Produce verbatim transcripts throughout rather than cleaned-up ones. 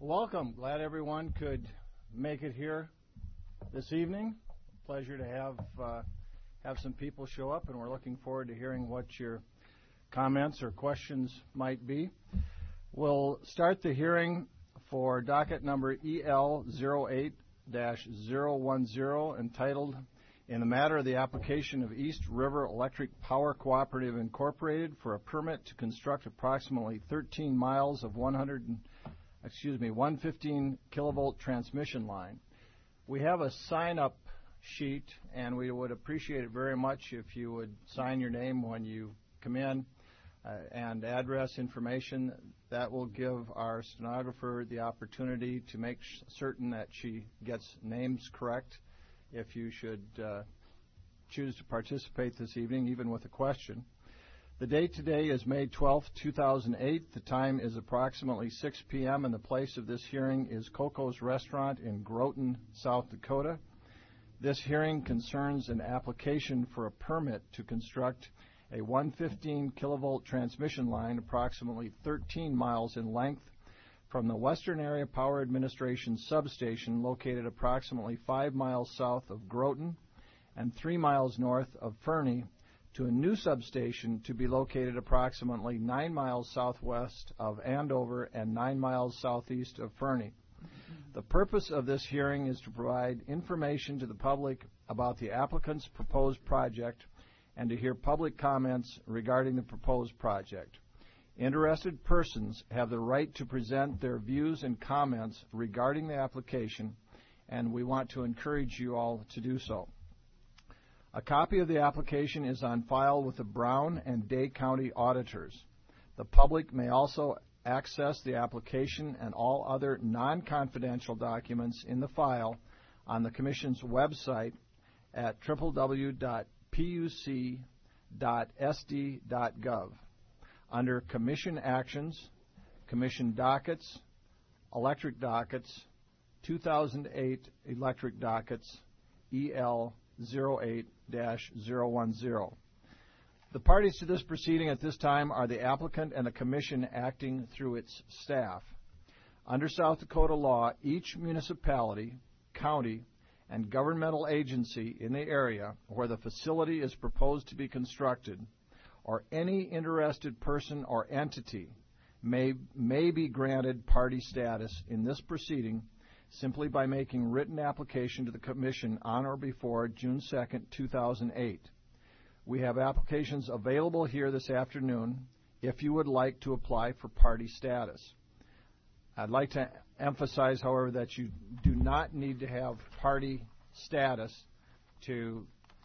Welcome. Glad everyone could make it here this evening. Pleasure to have uh, have some people show up, and we're looking forward to hearing what your comments or questions might be. We'll start the hearing for docket number E L zero eight dash zero one zero, entitled In the Matter of the Application of East River Electric Power Cooperative Incorporated for a permit to construct approximately thirteen miles of one hundred excuse me, one hundred fifteen kilovolt transmission line. We have a sign-up sheet, and we would appreciate it very much if you would sign your name when you come in uh, and address information. That will give our stenographer the opportunity to make sh- certain that she gets names correct if you should uh, choose to participate this evening, even with a question. The date today is May twelfth, two thousand eight. The time is approximately six p.m. and the place of this hearing is Coco's Restaurant in Groton, South Dakota. This hearing concerns an application for a permit to construct a one hundred fifteen kilovolt transmission line approximately thirteen miles in length from the Western Area Power Administration substation located approximately five miles south of Groton and three miles north of Fernie to a new substation to be located approximately nine miles southwest of Andover and nine miles southeast of Fernie. The purpose of this hearing is to provide information to the public about the applicant's proposed project and to hear public comments regarding the proposed project. Interested persons have the right to present their views and comments regarding the application, and we want to encourage you all to do so. A copy of the application is on file with the Brown and Day County auditors. The public may also access the application and all other non-confidential documents in the file on the Commission's website at w w w dot p u c dot s d dot gov. Under Commission Actions, Commission Dockets, Electric Dockets, two thousand eight Electric Dockets, E L zero eight dash zero one zero. The parties to this proceeding at this time are the applicant and the Commission acting through its staff. Under South Dakota law, each municipality, county, and governmental agency in the area where the facility is proposed to be constructed, or any interested person or entity may, may be granted party status in this proceeding simply by making written application to the Commission on or before June second, two thousand eight. We have applications available here this afternoon if you would like to apply for party status. I'd like to emphasize, however, that you do not need to have party status to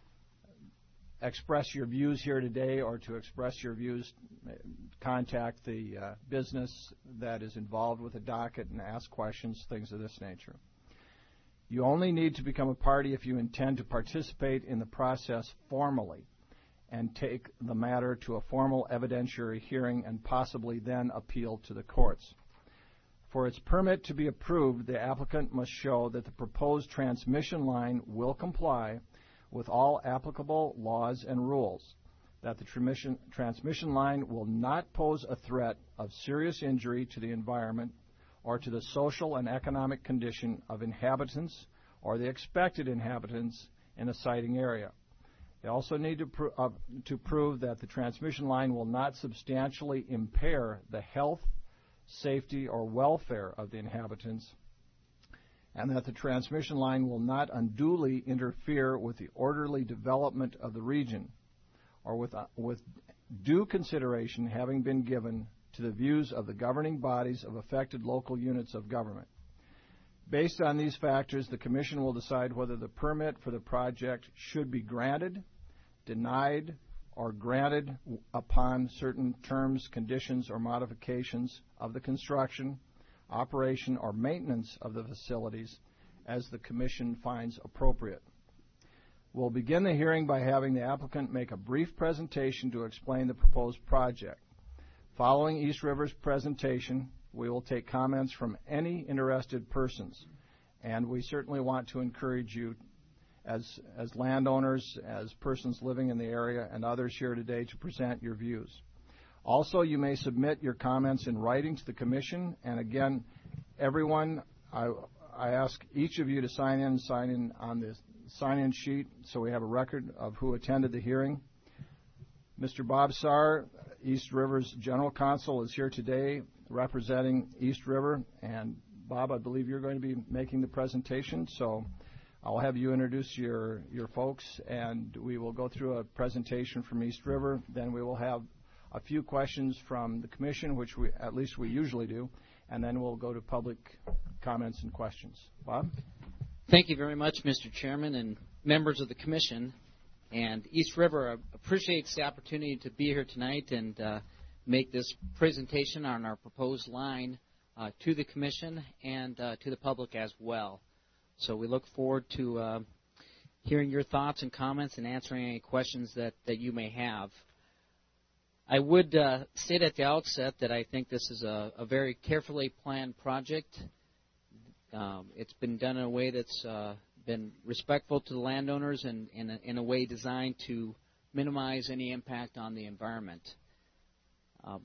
express your views here today or to express your views. Contact the uh, business that is involved with the docket and ask questions, things of this nature. You only need to become a party if you intend to participate in the process formally and take the matter to a formal evidentiary hearing and possibly then appeal to the courts. For its permit to be approved, the applicant must show that the proposed transmission line will comply with all applicable laws and rules, that the transmission, transmission line will not pose a threat of serious injury to the environment or to the social and economic condition of inhabitants or the expected inhabitants in a siting area. They also need to, pro- uh, to prove that the transmission line will not substantially impair the health, safety, or welfare of the inhabitants, and that the transmission line will not unduly interfere with the orderly development of the region, or with, uh, with due consideration having been given to the views of the governing bodies of affected local units of government. Based on these factors, the Commission will decide whether the permit for the project should be granted, denied, or granted upon certain terms, conditions, or modifications of the construction, operation, or maintenance of the facilities as the Commission finds appropriate. We'll begin the hearing by having the applicant make a brief presentation to explain the proposed project. Following East River's presentation, we will take comments from any interested persons, and we certainly want to encourage you as, as landowners, as persons living in the area, and others here today to present your views. Also, you may submit your comments in writing to the Commission, and again, everyone, I, I ask each of you to sign in, sign in on the sign-in sheet so we have a record of who attended the hearing. Mister Bob Saar, East River's General Counsel, is here today representing East River. And Bob, I believe you're going to be making the presentation, so I'll have you introduce your, your folks, and we will go through a presentation from East River. Then we will have a few questions from the Commission, which we, at least we usually do, and then we'll go to public comments and questions. Bob? Thank you very much, Mister Chairman and members of the Commission. And East River appreciates the opportunity to be here tonight and uh, make this presentation on our proposed line uh, to the Commission and uh, to the public as well. So we look forward to uh, hearing your thoughts and comments and answering any questions that, that you may have. I would uh, state at the outset that I think this is a, a very carefully planned project. Um, it's been done in a way that's uh, been respectful to the landowners and in a, in a way designed to minimize any impact on the environment. Um,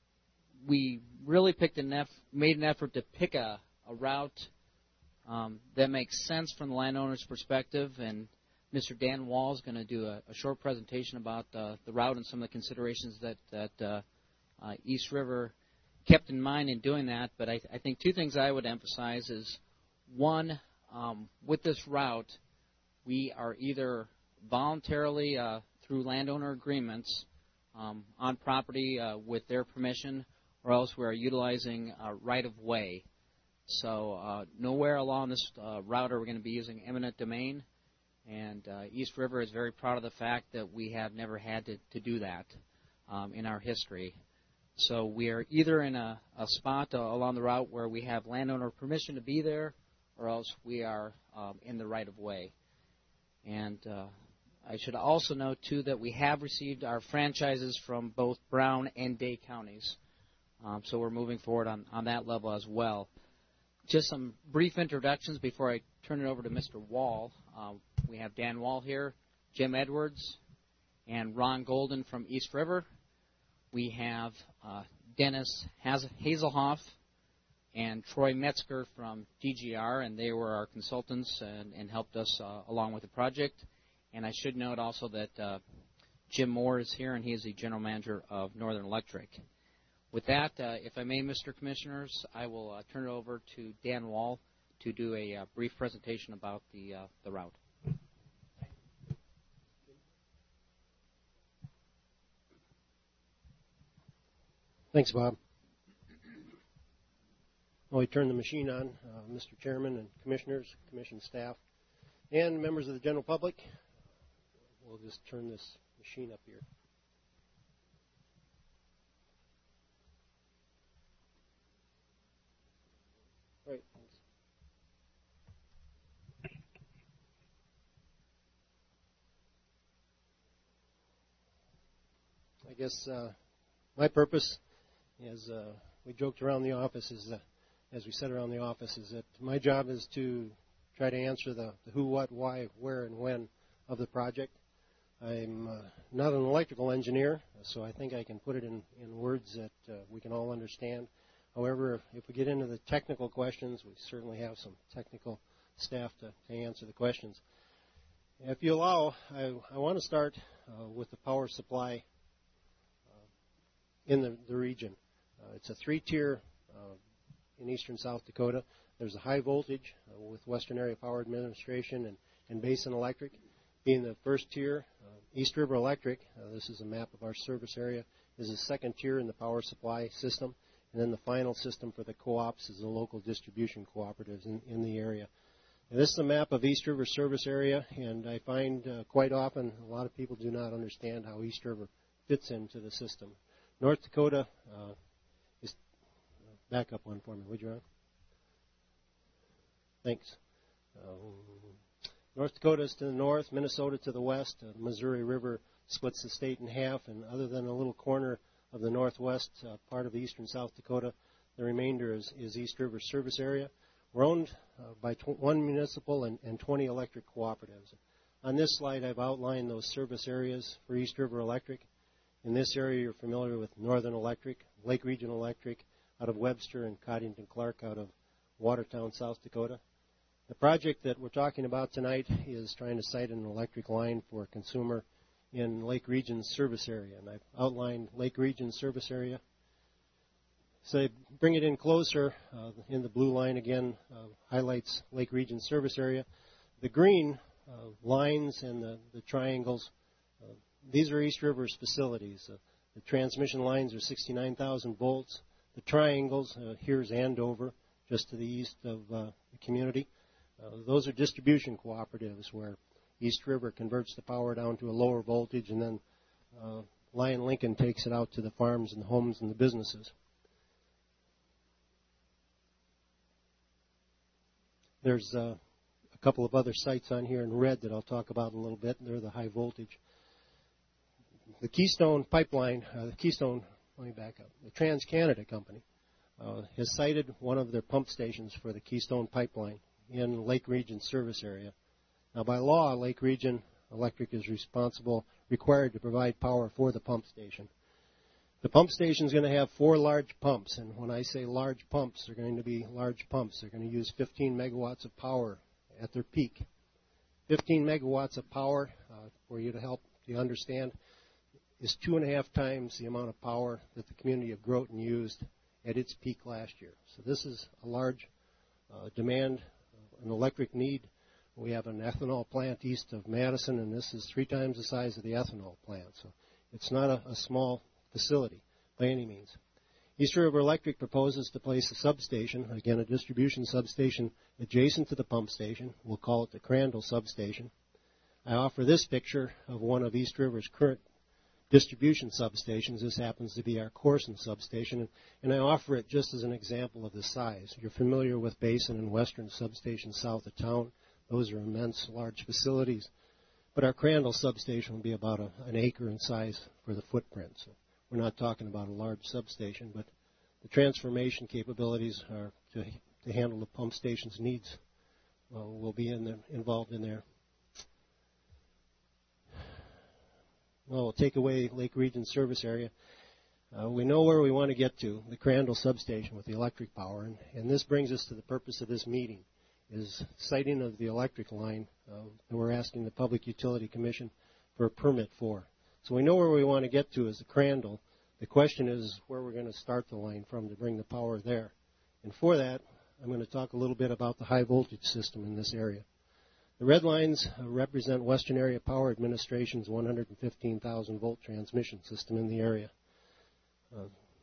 we really picked an eff- made an effort to pick a, a route um, that makes sense from the landowner's perspective, and Mister Dan Wall is going to do a, a short presentation about uh, the route and some of the considerations that, that uh, uh, East River kept in mind in doing that. But I, I think two things I would emphasize is, one, um, with this route, we are either voluntarily, uh, through landowner agreements, um, on property uh, with their permission, or else we are utilizing uh, right-of-way. So uh, nowhere along this uh, route are we going to be using eminent domain. And uh, East River is very proud of the fact that we have never had to, to do that um, in our history. So we are either in a, a spot uh, along the route where we have landowner permission to be there, or else we are um, in the right-of-way. And uh, I should also note, too, that we have received our franchises from both Brown and Day counties. Um, so we're moving forward on, on that level as well. Just some brief introductions before I turn it over to Mister Wall. Uh, we have Dan Wall here, Jim Edwards, and Ron Golden from East River. We have uh, Dennis Hazelhoff and Troy Metzger from D G R, and they were our consultants and, and helped us uh, along with the project. And I should note also that uh, Jim Moore is here, and he is the general manager of Northern Electric. With that, uh, if I may, Mister Commissioners, I will uh, turn it over to Dan Wall to do a uh, brief presentation about the, uh, the route. Thanks, Bob. While we turn the machine on, uh, Mister Chairman and Commissioners, Commission staff, and members of the general public, we'll just turn this machine up here. Right. I guess uh, my purpose, as uh, we joked around the office, is uh, as we said around the office, is that my job is to try to answer the, the who, what, why, where, and when of the project. I'm uh, not an electrical engineer, so I think I can put it in, in words that uh, we can all understand. However, if, if we get into the technical questions, we certainly have some technical staff to, to answer the questions. If you allow, I, I want to start uh, with the power supply uh, in the, the region. Uh, it's a three-tier uh, in eastern South Dakota. There's a high voltage uh, with Western Area Power Administration and, and Basin Electric. Being the first tier, uh, East River Electric, uh, this is a map of our service area, is the second tier in the power supply system. And then the final system for the co-ops is the local distribution cooperatives in, in the area. And this is a map of East River service area, and I find uh, quite often a lot of people do not understand how East River fits into the system. North Dakota uh, is, uh, back up one for me, would you, Ron? Thanks. Um, North Dakota is to the north, Minnesota to the west. Uh, the Missouri River splits the state in half, and other than a little corner of the northwest uh, part of eastern South Dakota, the remainder is, is East River service area. We're owned uh, by tw- one municipal and, and twenty electric cooperatives. On this slide, I've outlined those service areas for East River Electric. In this area, you're familiar with Northern Electric, Lake Regional Electric out of Webster, and Coddington Clark out of Watertown, South Dakota. The project that we're talking about tonight is trying to site an electric line for a consumer in Lake Region's service area. And I've outlined Lake Region's service area. So bring it in closer. Uh, in the blue line again uh, highlights Lake Region's service area. The green uh, lines and the, the triangles, uh, these are East River's facilities. Uh, the transmission lines are sixty-nine thousand volts. The triangles, uh, here's Andover, just to the east of uh, the community. Uh, those are distribution cooperatives where East River converts the power down to a lower voltage, and then uh, Lion Lincoln takes it out to the farms and the homes and the businesses. There's uh, a couple of other sites on here in red that I'll talk about in a little bit. They're the high voltage. The Keystone Pipeline, uh, the Keystone, let me back up, the TransCanada Company uh, has sited one of their pump stations for the Keystone Pipeline in Lake Region service area. Now, by law, Lake Region Electric is responsible, required to provide power for the pump station. The pump station is going to have four large pumps, and when I say large pumps, they're going to be large pumps. They're going to use fifteen megawatts of power at their peak. fifteen megawatts of power, uh, for you to help you understand, is two and a half times the amount of power that the community of Groton used at its peak last year. So this is a large uh, demand, uh, an electric need. We have an ethanol plant east of Madison, and this is three times the size of the ethanol plant. So it's not a, a small facility by any means. East River Electric proposes to place a substation, again a distribution substation, adjacent to the pump station. We'll call it the Crandall substation. I offer this picture of one of East River's current distribution substations. This happens to be our Corson substation, and I offer it just as an example of the size. You're familiar with Basin and Western substations south of town. Those are immense, large facilities. But our Crandall substation will be about a, an acre in size for the footprint. So we're not talking about a large substation, but the transformation capabilities are to, to handle the pump station's needs uh, will be in the, involved in there. Well, we'll take away Lake Region service area. Uh, we know where we want to get to, the Crandall substation with the electric power, and, and this brings us to the purpose of this meeting, is siting of the electric line uh, that we're asking the Public Utility Commission for a permit for. So we know where we want to get to is the Crandall. The question is where we're going to start the line from to bring the power there. And for that, I'm going to talk a little bit about the high voltage system in this area. The red lines uh, represent Western Area Power Administration's one hundred fifteen thousand volt transmission system in the area. Uh,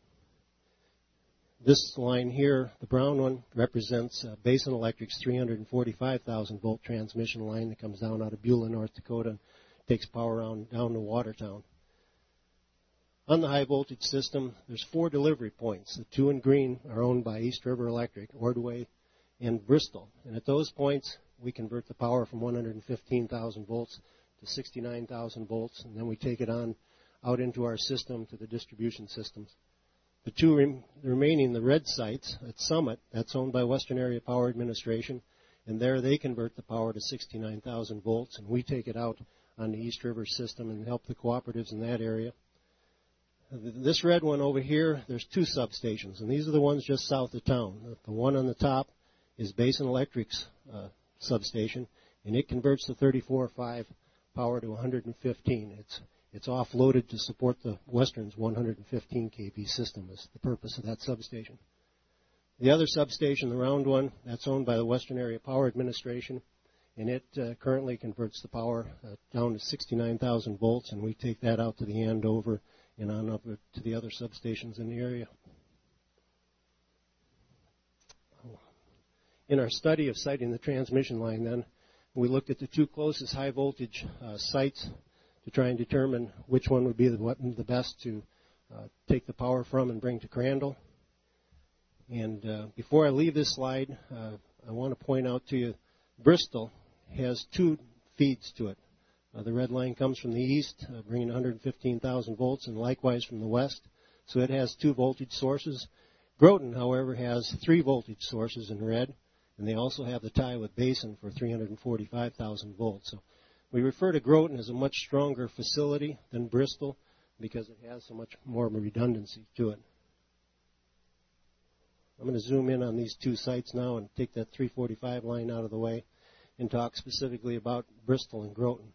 this line here, the brown one, represents uh, Basin Electric's three hundred forty-five thousand volt transmission line that comes down out of Beulah, North Dakota, and takes power on, down to Watertown. On the high voltage system, there's four delivery points. The two in green are owned by East River Electric, Ordway, and Bristol. And at those points, we convert the power from one hundred fifteen thousand volts to sixty-nine thousand volts, and then we take it on out into our system to the distribution systems. The two rem- the remaining, the red sites at Summit, that's owned by Western Area Power Administration, and there they convert the power to sixty-nine thousand volts, and we take it out on the East River system and help the cooperatives in that area. This red one over here, there's two substations, and these are the ones just south of town. The one on the top is Basin Electric's uh, substation, and it converts the thirty-four point five power to one hundred fifteen. It's it's offloaded to support the Western's one hundred fifteen k V system is the purpose of that substation. The other substation, the round one, that's owned by the Western Area Power Administration, and it uh, currently converts the power uh, down to sixty-nine thousand volts, and we take that out to the Andover and on up to the other substations in the area. In our study of siting the transmission line, then, we looked at the two closest high voltage uh, sites to try and determine which one would be the, the best to uh, take the power from and bring to Crandall. And uh, before I leave this slide, uh, I want to point out to you, Bristol has two feeds to it. Uh, the red line comes from the east, uh, bringing one hundred fifteen thousand volts, and likewise from the west. So it has two voltage sources. Groton, however, has three voltage sources in red, and they also have the tie with Basin for three hundred forty-five thousand volts. So we refer to Groton as a much stronger facility than Bristol because it has so much more redundancy to it. I'm going to zoom in on these two sites now and take that three forty-five line out of the way and talk specifically about Bristol and Groton.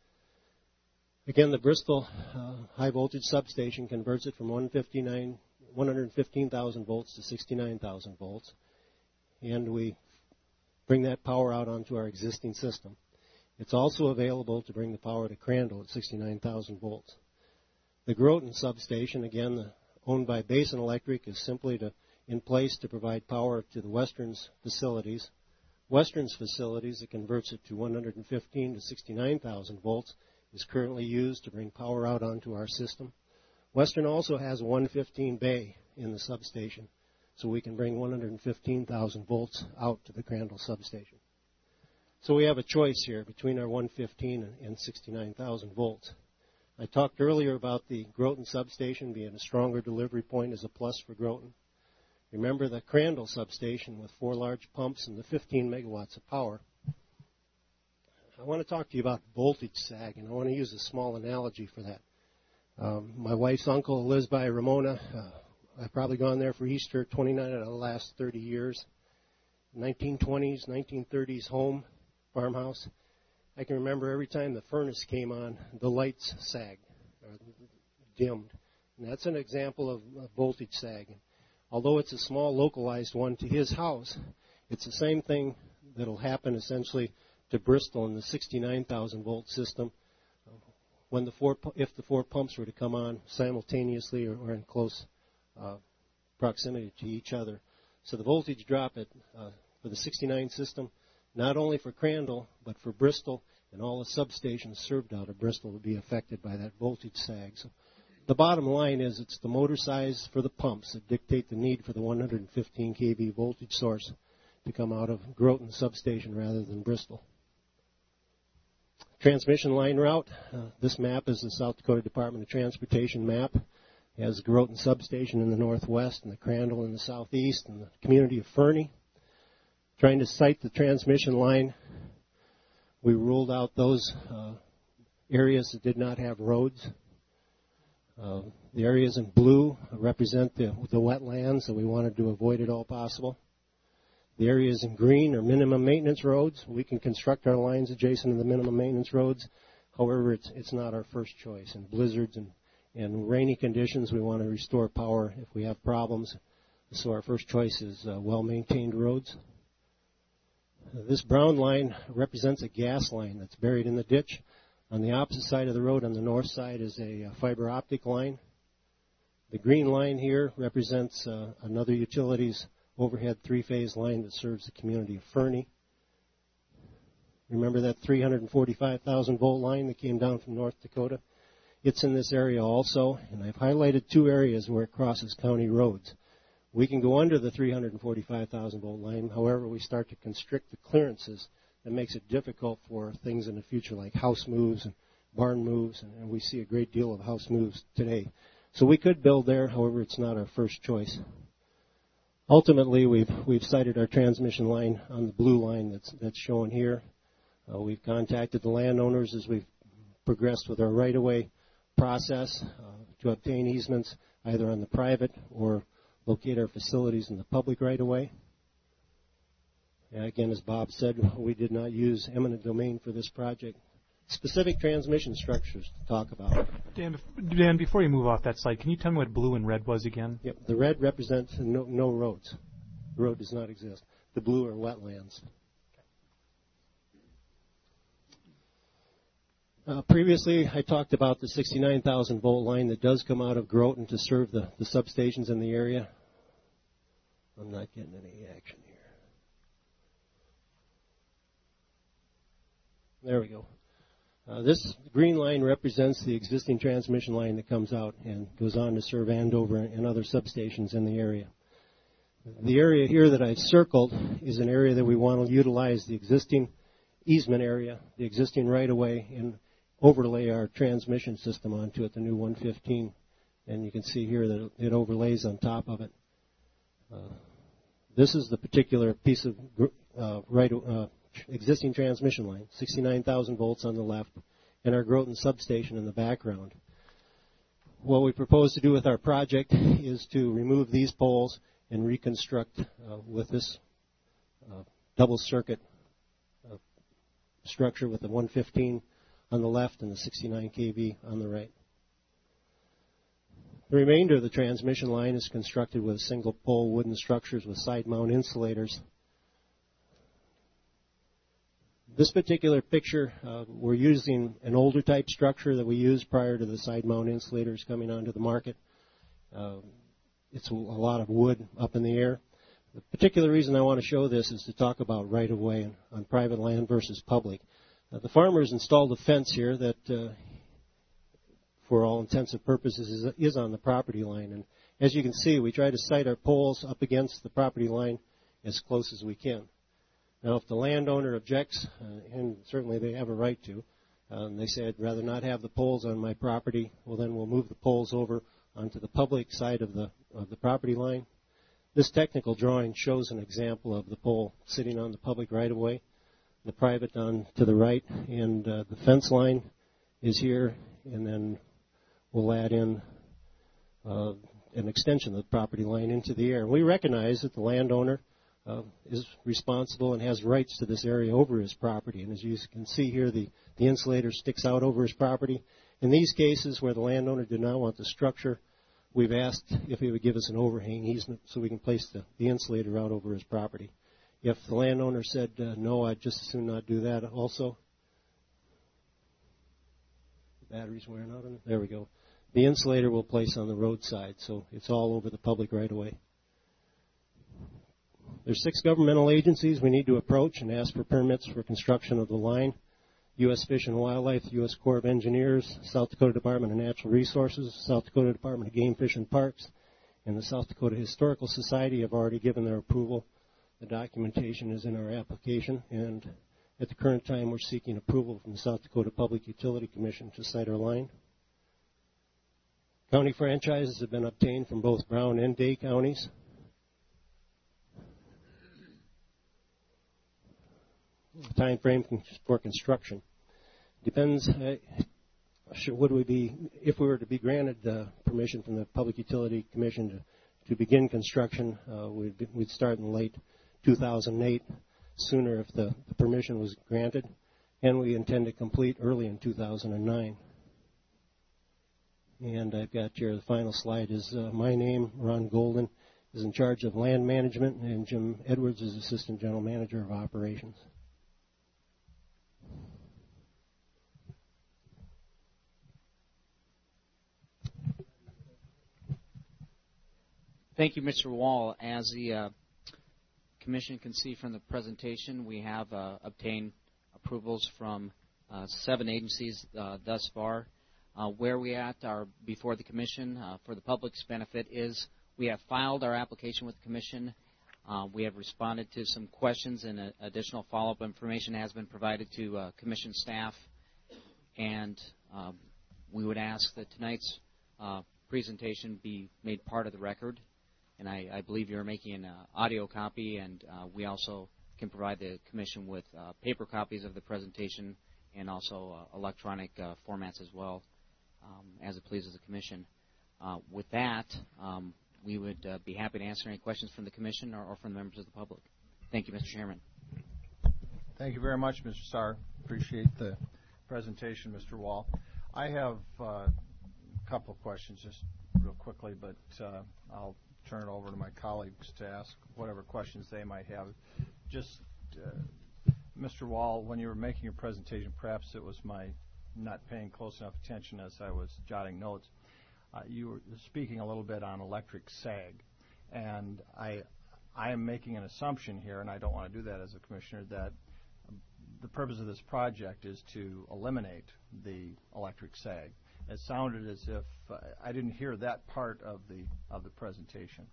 Again, the Bristol uh, high voltage substation converts it from one hundred fifteen thousand volts to sixty-nine thousand volts, and we bring that power out onto our existing system. It's also available to bring the power to Crandall at sixty-nine thousand volts. The Groton substation, again, the, owned by Basin Electric, is simply to, in place to provide power to the Western's facilities. Western's facilities, it converts it to one hundred fifteen to sixty-nine thousand volts, is currently used to bring power out onto our system. Western also has a one fifteen bay in the substation, so we can bring one hundred fifteen thousand volts out to the Crandall substation. So we have a choice here between our one fifteen and sixty-nine thousand volts. I talked earlier about the Groton substation being a stronger delivery point as a plus for Groton. Remember the Crandall substation with four large pumps and the fifteen megawatts of power. I want to talk to you about voltage sag, and I want to use a small analogy for that. Um, my wife's uncle lives by Ramona. Uh, I've probably gone there for Easter twenty-nine out of the last thirty years. nineteen twenties, nineteen thirties home, farmhouse. I can remember every time the furnace came on, the lights sagged, or dimmed. And that's an example of voltage sag. Although it's a small localized one to his house, it's the same thing that will happen essentially to Bristol in the sixty-nine thousand volt system when the four, if the four pumps were to come on simultaneously or, or in close uh, proximity to each other. So the voltage drop at, uh, for the sixty-nine system, not only for Crandall, but for Bristol and all the substations served out of Bristol would be affected by that voltage sag. So the bottom line is it's the motor size for the pumps that dictate the need for the one hundred fifteen kilovolt voltage source to come out of Groton substation rather than Bristol. Transmission line route. Uh, this map is the South Dakota Department of Transportation map. It has the Groton substation in the northwest and the Crandall in the southeast and the community of Fernie. Trying to site the transmission line, we ruled out those uh, areas that did not have roads. Uh, the areas in blue represent the, the wetlands that we wanted to avoid at all possible. The areas in green are minimum maintenance roads. We can construct our lines adjacent to the minimum maintenance roads. However, it's, it's not our first choice. In blizzards and, and rainy conditions, we want to restore power if we have problems. So our first choice is uh, well-maintained roads. This brown line represents a gas line that's buried in the ditch. On the opposite side of the road, on the north side, is a fiber optic line. The green line here represents uh, another utility's overhead three-phase line that serves the community of Fernie. Remember that three hundred forty-five thousand volt line that came down from North Dakota? It's in this area also, and I've highlighted two areas where it crosses county roads. We can go under the three hundred forty-five thousand volt line. However, we start to constrict the clearances. That makes it difficult for things in the future like house moves and barn moves, and, and we see a great deal of house moves today. So we could build there. However, it's not our first choice. Ultimately, we've we've sited our transmission line on the blue line that's that's shown here. Uh, we've contacted the landowners as we've progressed with our right-of-way process uh, to obtain easements either on the private or locate our facilities in the public right-of-way. Again, as Bob said, we did not use eminent domain for this project. Specific transmission structures to talk about. Dan, Dan, before you move off that slide, can you tell me what blue and red was again? Yep, the red represents no, no roads. The road does not exist. The blue are wetlands. Uh, previously, I talked about the sixty-nine thousand volt line that does come out of Groton to serve the, the substations in the area. I'm not getting any action here. There we go. Uh, this green line represents the existing transmission line that comes out and goes on to serve Andover and other substations in the area. The area here that I've circled is an area that we want to utilize the existing easement area, the existing right-of-way, and overlay our transmission system onto it, the new one fifteen. And you can see here that it overlays on top of it. Uh, this is the particular piece of uh, right uh, existing transmission line, sixty-nine thousand volts on the left, and our Groton substation in the background. What we propose to do with our project is to remove these poles and reconstruct uh, with this uh, double circuit uh, structure with the one fifteen on the left and the sixty-nine K V on the right. The remainder of the transmission line is constructed with single-pole wooden structures with side-mount insulators. This particular picture, uh, we're using an older type structure that we used prior to the side-mount insulators coming onto the market. Uh, it's a lot of wood up in the air. The particular reason I want to show this is to talk about right-of-way on private land versus public. Uh, the farmers installed a fence here that, uh, for all intents and purposes, is, is on the property line. And as you can see, we try to site our poles up against the property line as close as we can. Now, if the landowner objects, uh, and certainly they have a right to, uh, and they say, I'd rather not have the poles on my property, well, then we'll move the poles over onto the public side of the, of the property line. This technical drawing shows an example of the pole sitting on the public right-of-way, the private on to the right, and uh, the fence line is here, and then we'll add in uh, an extension of the property line into the air. We recognize that the landowner Uh, is responsible and has rights to this area over his property. And as you can see here, the, the insulator sticks out over his property. In these cases where the landowner did not want the structure, we've asked if he would give us an overhang easement so we can place the, the insulator out over his property. If the landowner said, uh, no, I'd just as soon not do that also. The battery's wearing out on it. There we go. The insulator we'll place on the roadside, so it's all over the public right-of-way. There's six governmental agencies we need to approach and ask for permits for construction of the line. U S Fish and Wildlife, U S Corps of Engineers, South Dakota Department of Natural Resources, South Dakota Department of Game, Fish, and Parks, and the South Dakota Historical Society have already given their approval. The documentation is in our application, and at the current time we're seeking approval from the South Dakota Public Utility Commission to site our line. County franchises have been obtained from both Brown and Day counties. Time frame for construction depends. Uh, should, would we be, if we were to be granted uh, permission from the Public Utility Commission to, to begin construction, uh, we'd, be, we'd start in late two thousand eight, sooner if the, the permission was granted, and we intend to complete early in two thousand nine. And I've got here, the final slide is uh, my name, Ron Golden, is in charge of land management, and Jim Edwards is Assistant General Manager of Operations. Thank you, Mister Wall. As the uh, Commission can see from the presentation, we have uh, obtained approvals from uh, seven agencies uh, thus far. Uh, where we at are before the Commission uh, for the public's benefit is we have filed our application with the Commission. Uh, we have responded to some questions, and uh, additional follow-up information has been provided to uh, Commission staff. And um, we would ask that tonight's uh, presentation be made part of the record. And I, I believe you're making an uh, audio copy, and uh, we also can provide the Commission with uh, paper copies of the presentation and also uh, electronic uh, formats as well, um, as it pleases the Commission. Uh, with that, um, we would uh, be happy to answer any questions from the Commission or, or from the members of the public. Thank you, Mister Chairman. Thank you very much, Mister Sarr. Appreciate the presentation, Mister Wall. I have uh, a couple of questions just real quickly, but uh, I'll turn it over to my colleagues to ask whatever questions they might have. Just, uh, Mister Wall, when you were making your presentation, perhaps it was my not paying close enough attention as I was jotting notes. Uh, you were speaking a little bit on electric sag, and I, I am making an assumption here, and I don't want to do that as a commissioner, that the purpose of this project is to eliminate the electric sag. It sounded as if uh, I didn't hear that part of the of the presentation.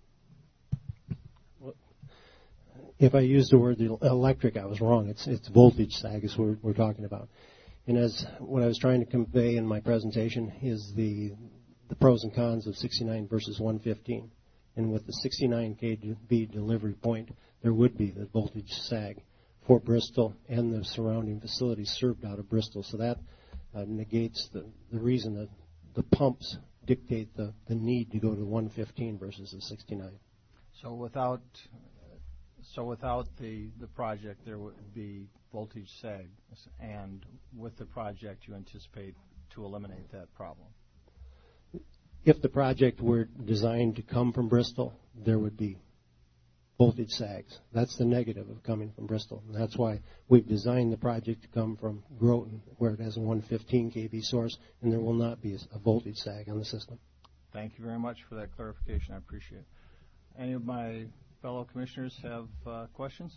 Well, if I used the word electric, I was wrong. It's it's voltage sag is what we're, we're talking about. And as what I was trying to convey in my presentation is the the pros and cons of sixty-nine versus one fifteen. And with the sixty-nine K V delivery point, there would be the voltage sag for Bristol and the surrounding facilities served out of Bristol. So that Uh, negates the, the reason that the pumps dictate the, the need to go to one fifteen versus the sixty-nine. So without so without the, the project, there would be voltage sag, and with the project, you anticipate to eliminate that problem. If the project were designed to come from Bristol, there would be voltage sags. That's the negative of coming from Bristol. And that's why we've designed the project to come from Groton, where it has a one fifteen k V source, and there will not be a voltage sag on the system. Thank you very much for that clarification. I appreciate it. Any of my fellow commissioners have uh, questions?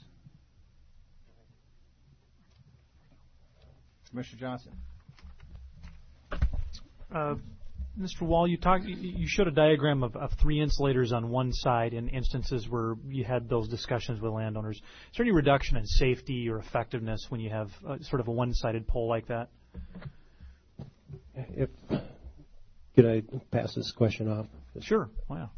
Commissioner Johnson. Uh, Mister Wall, you talked. You showed a diagram of, of three insulators on one side in instances where you had those discussions with landowners. Is there any reduction in safety or effectiveness when you have uh, sort of a one-sided pole like that? If could I pass this question off? Sure. Wow.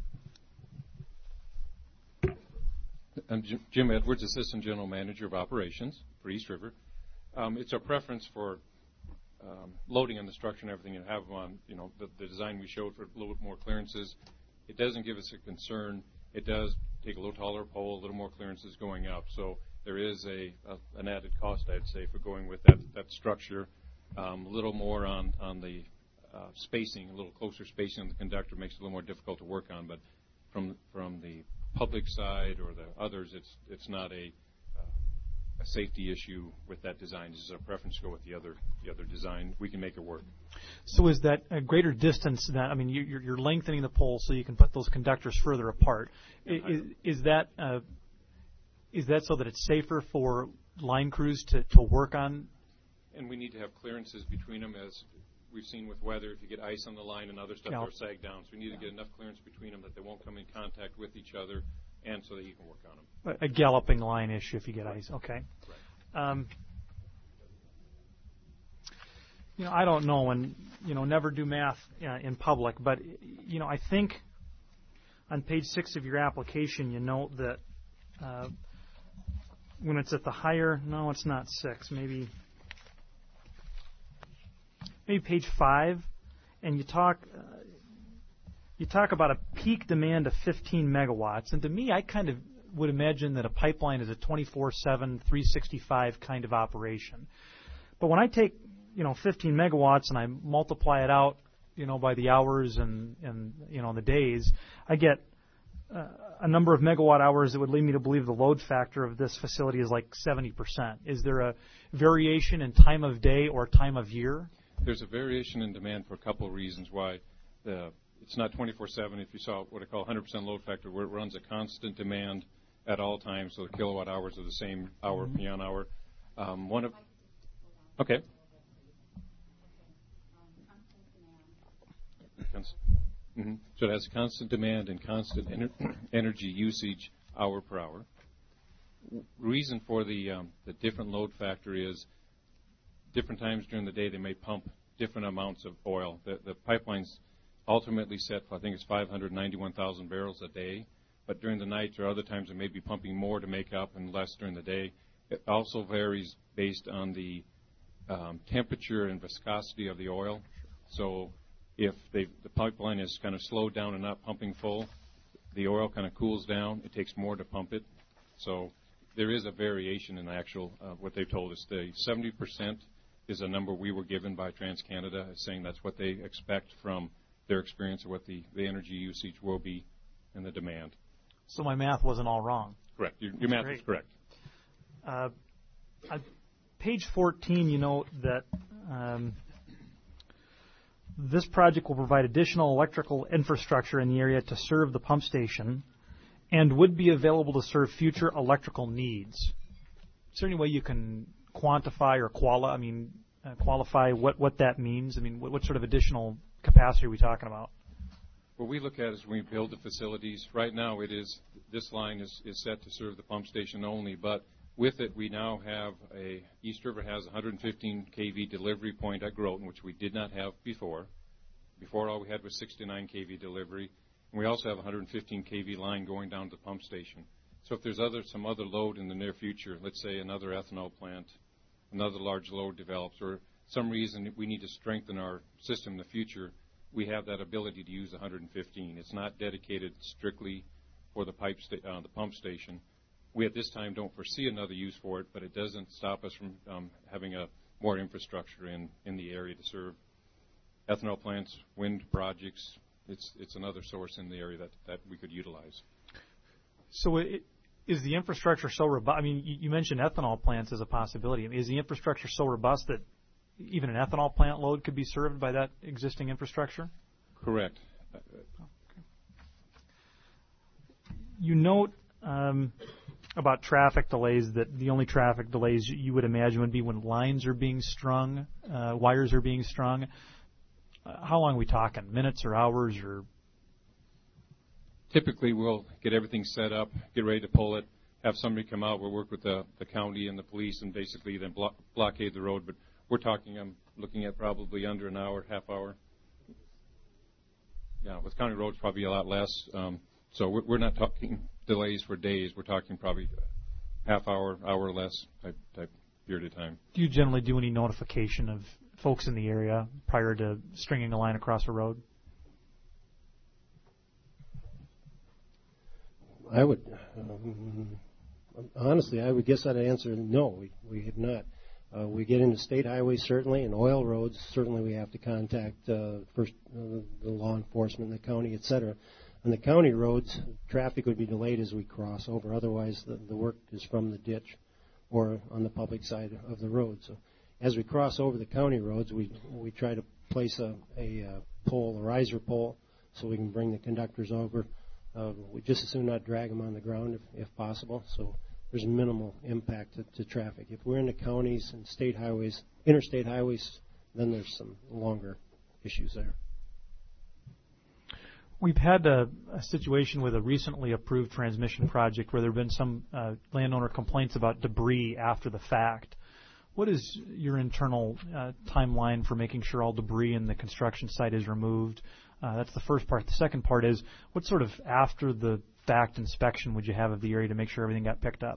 I'm Jim Edwards, Assistant General Manager of Operations for East River. Um, it's our preference for um, loading on the structure and everything and have on, you know, the, the design we showed for a little bit more clearances. It doesn't give us a concern. It does take a little taller pole, a little more clearances going up. So there is a, a an added cost, I'd say, for going with that, that structure. Um, a little more on, on the uh, spacing, a little closer spacing on the conductor makes it a little more difficult to work on. But from from the public side or the others, it's it's not a a safety issue with that design. This is our preference to go with the other the other design. We can make it work. So is that a greater distance that, I mean, you're, you're lengthening the pole so you can put those conductors further apart. Is, is that uh, is that so that it's safer for line crews to, to work on? And we need to have clearances between them, as we've seen with weather. If you get ice on the line and other stuff, Yeah. they'll sag down. So we need to get enough clearance between them that they won't come in contact with each other, and so that you can work on them. A galloping line issue if you get ice. Okay. Right. Um, you know, I don't know, and you know, never do math uh, in public, but you know, I think on page six of your application, you note that uh, when it's at the higher, no, it's not six, maybe, maybe page five, and you talk. Uh, You talk about a peak demand of fifteen megawatts, and to me, I kind of would imagine that a pipeline is a twenty-four seven, three sixty-five kind of operation. But when I take, you know, fifteen megawatts and I multiply it out, you know, by the hours and, and you know, the days, I get uh, a number of megawatt hours that would lead me to believe the load factor of this facility is like seventy percent. Is there a variation in time of day or time of year? There's a variation in demand for a couple of reasons why the it's not twenty-four seven. If you saw what I call one hundred percent load factor, where it runs a constant demand at all times, so the kilowatt hours are the same hour, mm-hmm. beyond hour. Um, one of okay. Mm-hmm. So it has constant demand and constant ener- energy usage hour per hour. Reason for the um, the different load factor is different times during the day they may pump different amounts of oil. The, the pipelines ultimately set for, I think it's five hundred ninety-one thousand barrels a day, but during the night or other times they may be pumping more to make up and less during the day. It also varies based on the um, temperature and viscosity of the oil. So if they, the pipeline is kind of slowed down and not pumping full, the oil kind of cools down. It takes more to pump it. So there is a variation in actual uh, what they've told us. The seventy percent is a number we were given by TransCanada, saying that's what they expect from their experience of what the, the energy usage will be and the demand. So my math wasn't all wrong. Correct. Your, your math great. is correct. Uh, uh, page fourteen, you note that um, this project will provide additional electrical infrastructure in the area to serve the pump station and would be available to serve future electrical needs. Is there any way you can quantify or quali- I mean, uh, qualify what, what that means? I mean, what, what sort of additional capacity are we talking about? What we look at is when we build the facilities. Right now, it is this line is, is set to serve the pump station only, but with it, we now have a East River has a one hundred fifteen k V delivery point at Groton, which we did not have before. Before, all we had was sixty-nine k V delivery, and we also have a one hundred fifteen k V line going down to the pump station. So if there's other some other load in the near future, let's say another ethanol plant, another large load develops, or some reason we need to strengthen our system in the future, we have that ability to use one hundred fifteen. It's not dedicated strictly for the pipe sta- uh, the pump station. We at this time don't foresee another use for it, but it doesn't stop us from um, having a more infrastructure in, in the area to serve ethanol plants, wind projects. It's it's another source in the area that, that we could utilize. So it, is the infrastructure so robust? I mean, you, you mentioned ethanol plants as a possibility. I mean, is the infrastructure so robust that even an ethanol plant load could be served by that existing infrastructure? Correct. You note um, about traffic delays that the only traffic delays you would imagine would be when lines are being strung, uh, wires are being strung. Uh, how long are we talking? Minutes or hours or? Typically, we'll get everything set up, get ready to pull it, have somebody come out. We'll work with the, the county and the police and basically then block, blockade the road. But we're talking, I'm looking at probably under an hour, half hour. Yeah, with county roads, probably a lot less. Um, so we're, we're not talking delays for days. We're talking probably half hour, hour or less type, type period of time. Do you generally do any notification of folks in the area prior to stringing a line across a road? I would, um, honestly, I would guess I'd answer no, we, we have not. Uh, we get into state highways, certainly, and oil roads, certainly we have to contact uh, first uh, the law enforcement, the county, et cetera. On the county roads, traffic would be delayed as we cross over. Otherwise, the, the work is from the ditch or on the public side of the road. So as we cross over the county roads, we we try to place a, a, a pole, a riser pole, so we can bring the conductors over. Uh, we just as soon not drag them on the ground if, if possible. So there's minimal impact to, to traffic. If we're in the counties and state highways, interstate highways, then there's some longer issues there. We've had a, a situation with a recently approved transmission project where there have been some uh, landowner complaints about debris after the fact. What is your internal uh, timeline for making sure all debris in the construction site is removed? Uh, that's the first part. The second part is, what sort of after the fact inspection would you have of the area to make sure everything got picked up?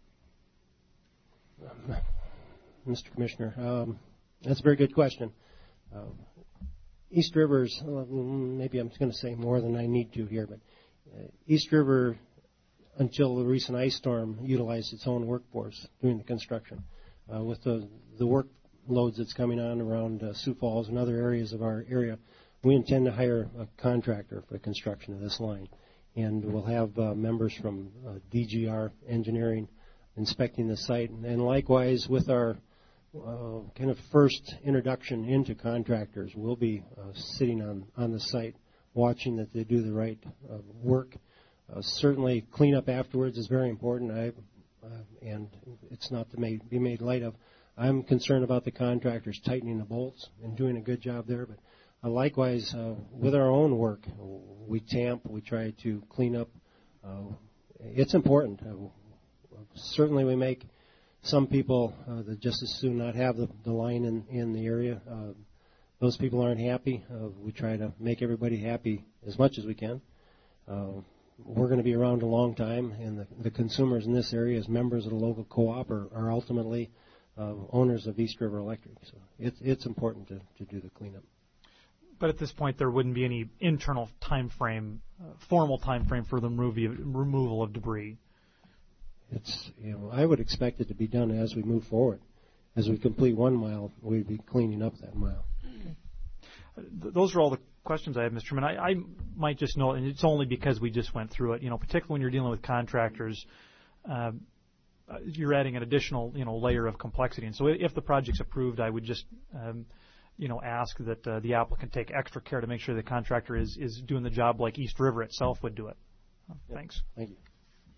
Mister Commissioner, um, that's a very good question. Uh, East River's, uh, maybe I'm going to say more than I need to here, but uh, East River, until the recent ice storm, utilized its own workforce doing the construction. Uh, with the, the workloads that's coming on around uh, Sioux Falls and other areas of our area, we intend to hire a contractor for the construction of this line. And we'll have uh, members from uh, D G R Engineering inspecting the site. And, and likewise, with our uh, kind of first introduction into contractors, we'll be uh, sitting on, on the site watching that they do the right uh, work. Uh, certainly, cleanup afterwards is very important, I, uh, and it's not to make, be made light of. I'm concerned about the contractors tightening the bolts and doing a good job there, but Uh, likewise, uh, with our own work, we tamp, we try to clean up. Uh, it's important. Uh, certainly we make some people uh, that just as soon not have the, the line in, in the area. Uh, those people aren't happy. Uh, we try to make everybody happy as much as we can. Uh, we're going to be around a long time, and the, the consumers in this area, as members of the local co-op, are, are ultimately uh, owners of East River Electric. So it's, it's important to, to do the cleanup. But at this point, there wouldn't be any internal time frame, uh, formal time frame for the removal removal of debris. It's, you know, I would expect it to be done as we move forward. As we complete one mile, we'd be cleaning up that mile. Okay. Uh, those are all the questions I have, Mister Chairman. I, I might just note, and it's only because we just went through it. You know, particularly when you're dealing with contractors, uh, you're adding an additional, you know, layer of complexity. And so, if the project's approved, I would just um, you know, ask that uh, the applicant take extra care to make sure the contractor is, is doing the job like East River itself would do it. Uh, yep. Thanks. Thank you.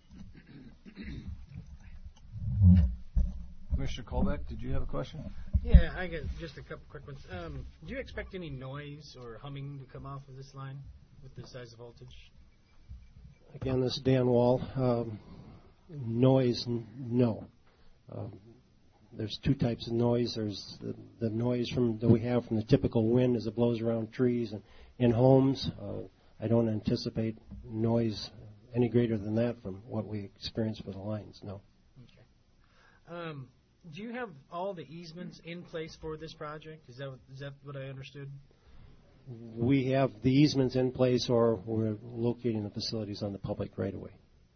Commissioner Colbeck, did you have a question? Yeah, I got just a couple quick ones. Um, do you expect any noise or humming to come off of this line with this size of voltage? Again, this is Dan Wall. Um, noise, n- no. Um, There's two types of noise. There's the, the noise from that we have from the typical wind as it blows around trees and in homes. Uh, I don't anticipate noise any greater than that from what we experience with the lines. No. Okay. Um, do you have all the easements in place for this project? Is that is that what I understood? we have the easements in place, or we're locating the facilities on the public right-of-way.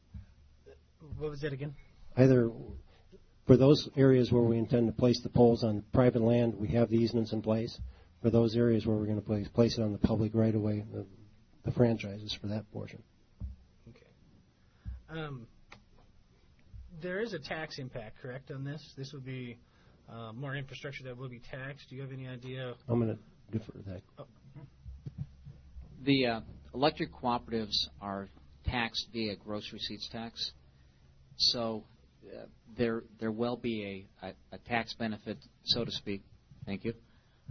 What was that again? Either for those areas where we intend to place the poles on private land, we have the easements in place. For those areas where we're going to place, place it on the public right-of-way, the, the franchises for that portion. Okay. Um, there is a tax impact, correct, on this? This would be uh, more infrastructure that will be taxed. Do you have any idea? I'm going to defer to that. Oh. The uh, electric cooperatives are taxed via gross receipts tax, so uh, there there will be a, a, a tax benefit, so to speak. Thank you.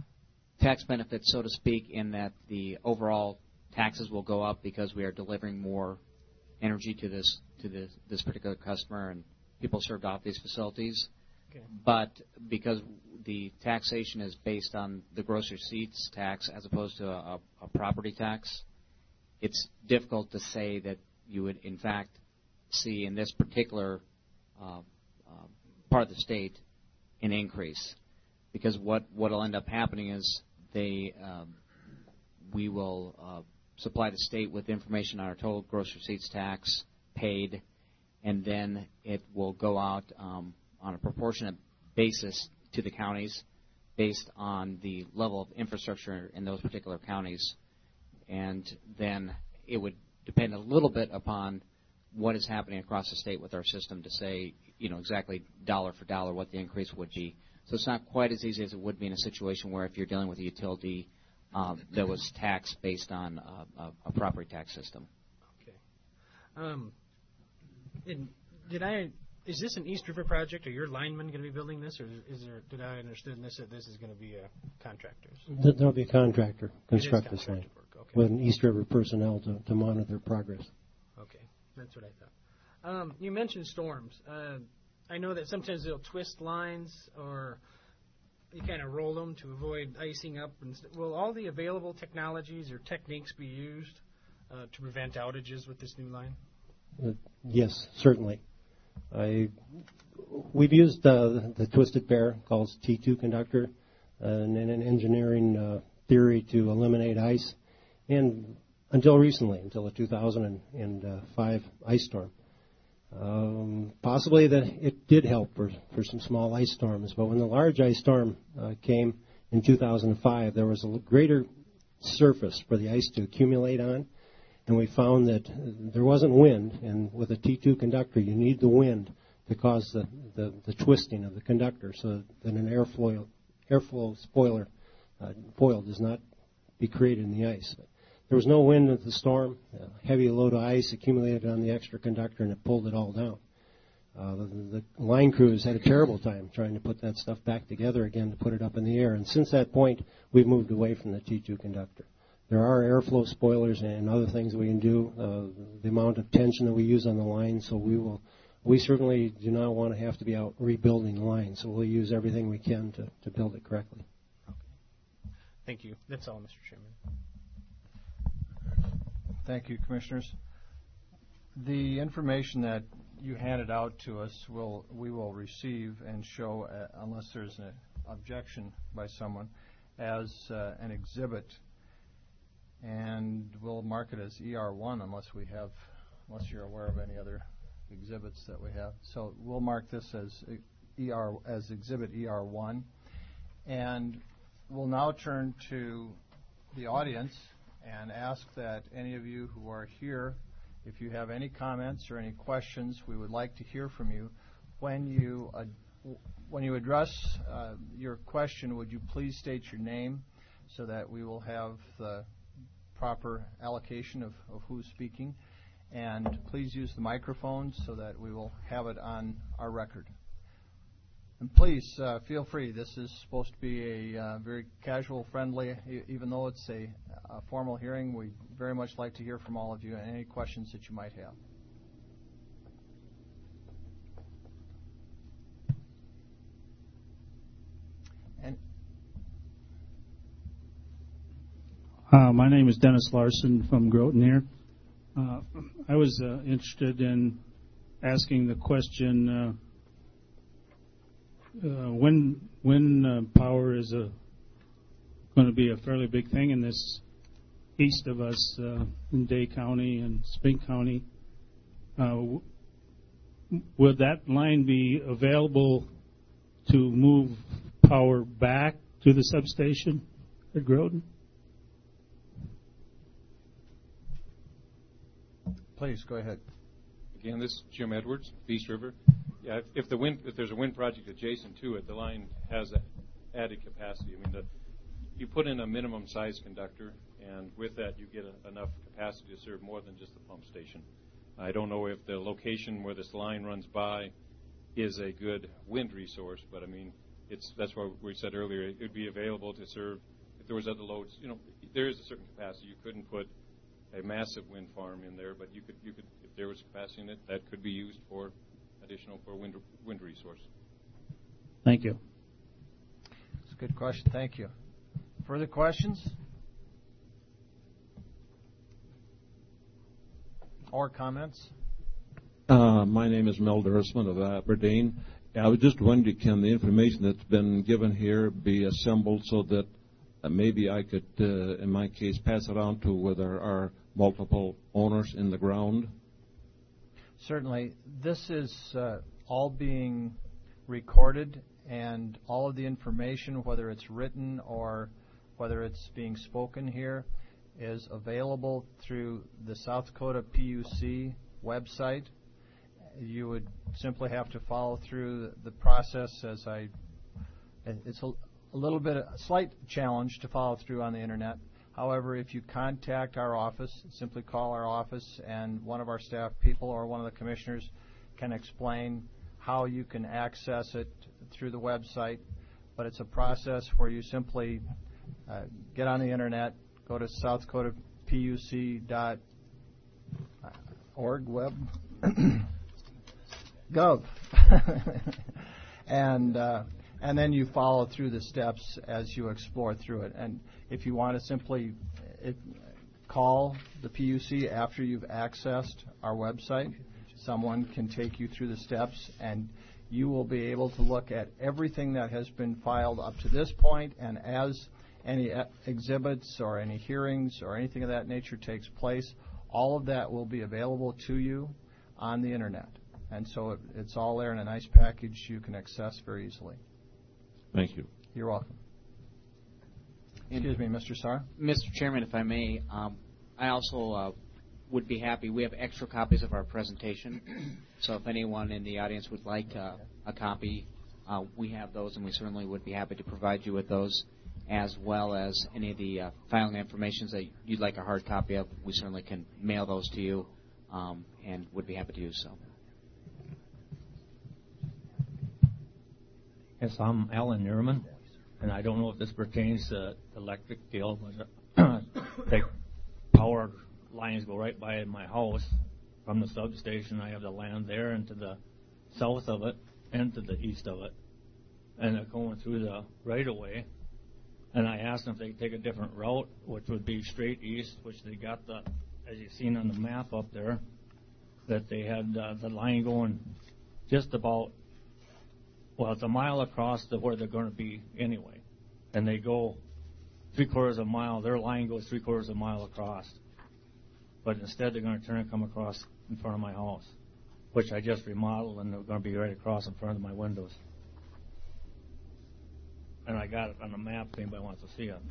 Tax benefit, so to speak, in that the overall taxes will go up because we are delivering more energy to this to this, this particular customer and people served off these facilities. Okay. But because the taxation is based on the gross receipts tax as opposed to a, a property tax, it's difficult to say that you would, in fact, see in this particular uh, uh, part of the state an increase. Because what what will end up happening is they um, we will uh, supply the state with information on our total gross receipts tax paid, and then it will go out um, on a proportionate basis to the counties based on the level of infrastructure in those particular counties. And then it would depend a little bit upon what is happening across the state with our system to say, you know, exactly dollar for dollar what the increase would be. So it's not quite as easy as it would be in a situation where if you're dealing with a utility um, that was taxed based on a, a, a property tax system. Okay. Um, and did I? Is this an East River project? Are your linemen going to be building this, or is there? Did I understand this that this is going to be a contractor's? There'll be a contractor construct this line Okay. with an East River personnel to, to monitor progress. Okay, that's what I thought. Um, you mentioned storms. Uh, I know that sometimes they'll twist lines, or you kind of roll them to avoid icing up. And st- will all the available technologies or techniques be used uh, to prevent outages with this new line? Uh, yes, certainly. I, we've used uh, the twisted pair called T two conductor uh, and an engineering uh, theory to eliminate ice, and until recently, until the two thousand five ice storm. Um, possibly that it did help for, for some small ice storms, but when the large ice storm uh, came in two thousand five, there was a greater surface for the ice to accumulate on, and we found that there wasn't wind, and with a T two conductor, you need the wind to cause the, the, the twisting of the conductor so that an airflow, airflow spoiler uh, foil does not be created in the ice. There was no wind at the storm. A heavy load of ice accumulated on the extra conductor, and it pulled it all down. Uh, the, the line crews had a terrible time trying to put that stuff back together again to put it up in the air. And since that point, we've moved away from the T two conductor. There are airflow spoilers and other things that we can do. Uh, the amount of tension that we use on the line, so we will. We certainly do not want to have to be out rebuilding the line, so we'll use everything we can to, to build it correctly. Okay. Thank you. That's all, Mister Chairman. Thank you, Commissioners. The information that you handed out to us, will we will receive and show, uh, unless there's an objection by someone, as uh, an exhibit, and we'll mark it as E R one unless we have, unless you're aware of any other exhibits that we have. So we'll mark this as E R as Exhibit E R one, and we'll now turn to the audience and ask that any of you who are here, if you have any comments or any questions, we would like to hear from you. When you uh, when you address uh, your question, would you please state your name so that we will have the proper allocation of, of who's speaking, and please use the microphone so that we will have it on our record. And please uh, feel free. This is supposed to be a uh, very casual, friendly, e- even though it's a, a formal hearing. We'd very much like to hear from all of you and any questions that you might have. And uh, my name is Dennis Larson from Groton here. Uh, I was uh, interested in asking the question. Uh, Uh, wind wind uh, power is a going to be a fairly big thing in this east of us uh, in Day County and Spring County. Uh, w- would that line be available to move power back to the substation at Groton? Please, go ahead. Again, this is Jim Edwards, East River. Yeah, if, if the wind, if there's a wind project adjacent to it, the line has a added capacity. I mean, the, you put in a minimum size conductor, and with that, you get a, enough capacity to serve more than just the pump station. I don't know if the location where this line runs by is a good wind resource, but I mean, it's that's what we said earlier. It would be available to serve if there was other loads. You know, there is a certain capacity. You couldn't put a massive wind farm in there, but you could, you could, if there was capacity in it, that could be used for additional for wind wind resource. Thank you. It's a good question. Thank you. Further questions? Or comments? Uh, my name is Mel Dersman of Aberdeen. I was just wondering, can the information that's been given here be assembled so that uh, maybe I could, uh, in my case, pass it on to where there are multiple owners in the ground? Certainly. This is uh, all being recorded, and all of the information, whether it's written or whether it's being spoken here, is available through the South Dakota P U C website. You would simply have to follow through the process as I, it's a, a little bit, a slight challenge to follow through on the internet. However, if you contact our office, simply call our office, and one of our staff people or one of the commissioners can explain how you can access it through the website. But it's a process where you simply uh, get on the internet, go to south dakota p u c dot org web gov and uh, and then you follow through the steps as you explore through it. And if you want to simply it, call the P U C after you've accessed our website, someone can take you through the steps, and you will be able to look at everything that has been filed up to this point, and as any exhibits or any hearings or anything of that nature takes place, all of that will be available to you on the internet. And so it, it's all there in a nice package you can access very easily. Thank you. You're welcome. Excuse me, Mister Sarr. Mister Chairman, if I may, um, I also uh, would be happy. We have extra copies of our presentation, so if anyone in the audience would like uh, a copy, uh, we have those, and we certainly would be happy to provide you with those, as well as any of the uh, filing information that you'd like a hard copy of. We certainly can mail those to you, um, and would be happy to do so. Yes, I'm Alan Nurman, and I don't know if this pertains to electric deal, but take power lines go right by my house from the substation. I have the land there, and to the south of it and to the east of it, and they're going through the right-of-way. And I asked them if they could take a different route, which would be straight east, which they got the, as you've seen on the map up there, that they had uh, the line going just about, well, it's a mile across to where they're going to be anyway. And they go three quarters of a mile, their line goes three quarters of a mile across. But instead they're going to turn and come across in front of my house, which I just remodeled, and they're going to be right across in front of my windows. And I got it on the map if anybody wants to see it.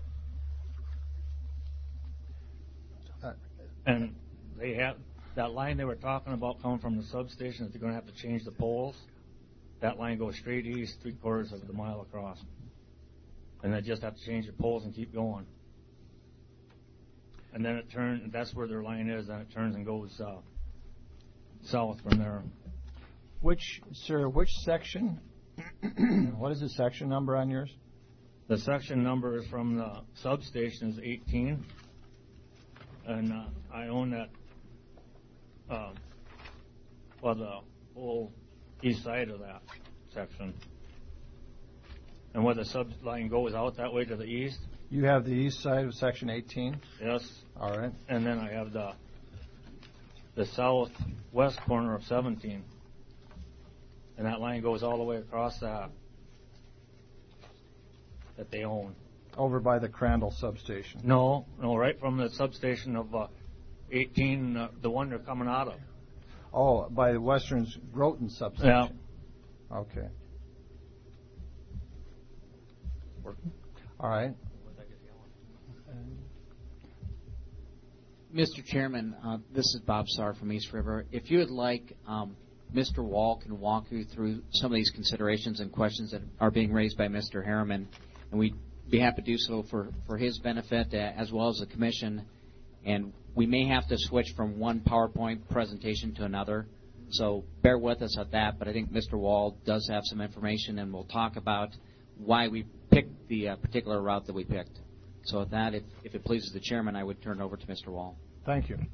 Uh, and they have that line they were talking about coming from the substation that they're going to have to change the poles. That line goes straight east, three quarters of the mile across. And they just have to change the poles and keep going. And then it turns, that's where their line is, and it turns and goes uh, south from there. Which, sir, which section? What is the section number on yours? The section number is from the substation is eighteen, and uh, I own that, uh, well, the whole east side of that section. And where the sub line goes out that way to the east. You have the east side of section eighteen? Yes. All right. And then I have the the southwest corner of seventeen. And that line goes all the way across that that they own. Over by the Crandall substation. No, no, right from the substation of uh, eighteen, uh, the one they're coming out of. Oh, by Western's Groton substation. Yeah. Okay. All right. Mister Chairman, uh, this is Bob Sarr from East River. If you would like, um, Mister Wall can walk you through some of these considerations and questions that are being raised by Mister Harriman, and we'd be happy to do so for, for his benefit uh, as well as the Commission. And we may have to switch from one PowerPoint presentation to another, so bear with us at that. But I think Mister Wall does have some information, and we'll talk about why we picked the uh, particular route that we picked. So with that, if, if it pleases the Chairman, I would turn it over to Mister Wall. Thank you.